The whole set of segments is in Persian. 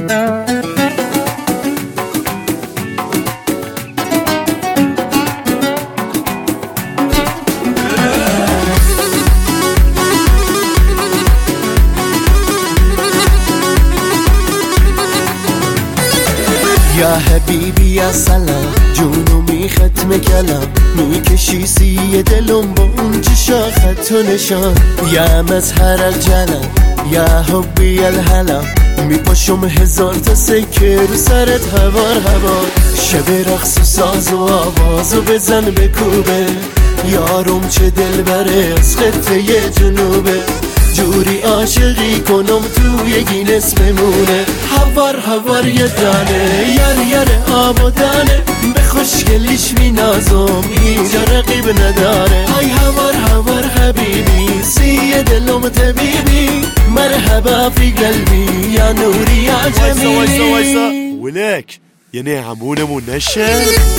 یا حبیبی یا سلام جونو ختم کلم میکشی سی دلم با اون چشا خط و نشان یا مظهر الجلال یا حبی الهلم میپاشم هزار تا سکه رو سرت هوار هوار شب رقص و ساز و آواز و بزن بکوبه یارم چه دل بره از خطه جنوبه جوری عاشقی کنم توی گینس بمونه هوار هوار یه دانه یر آب و دانه به خوشگلیش مینازم اینجا رقیب نداره های هوار هوار حبیبی سی دلم طبیبی مرحبا فی قلبی یا نوری یا جمیلی ولک یعنی همونمون نشه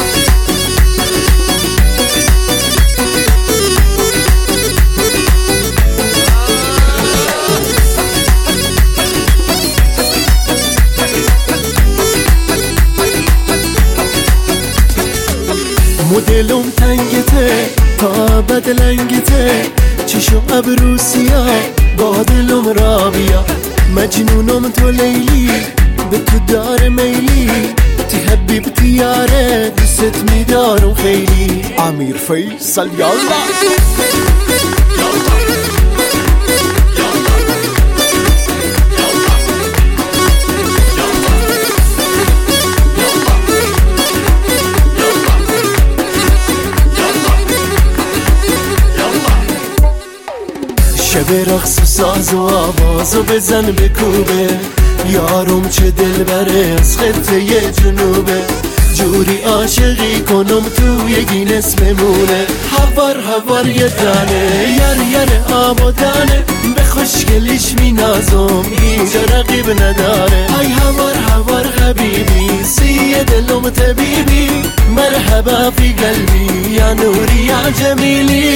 مدلم تنگته تا بدلنگته چشم ابرو سیاه با دلم رابیا مجنونم تو لیلی به تو دار میلی تی حبیبتی یاره دوست میدارم خیلی امیر فیصل یالا شب رقص و ساز و آواز و بزن بکوبه یارم چه دل بره از خطه جنوبه جوری عاشقی کنم توی گینس بمونه هوار هوار یه دانه یر آب و دانه به خوشگلیش مینازم اینجا رقیب نداره ای هوار هوار حبیبی سی دلم طبیبی مرحبا فی قلبی یا نوری یا جمیلی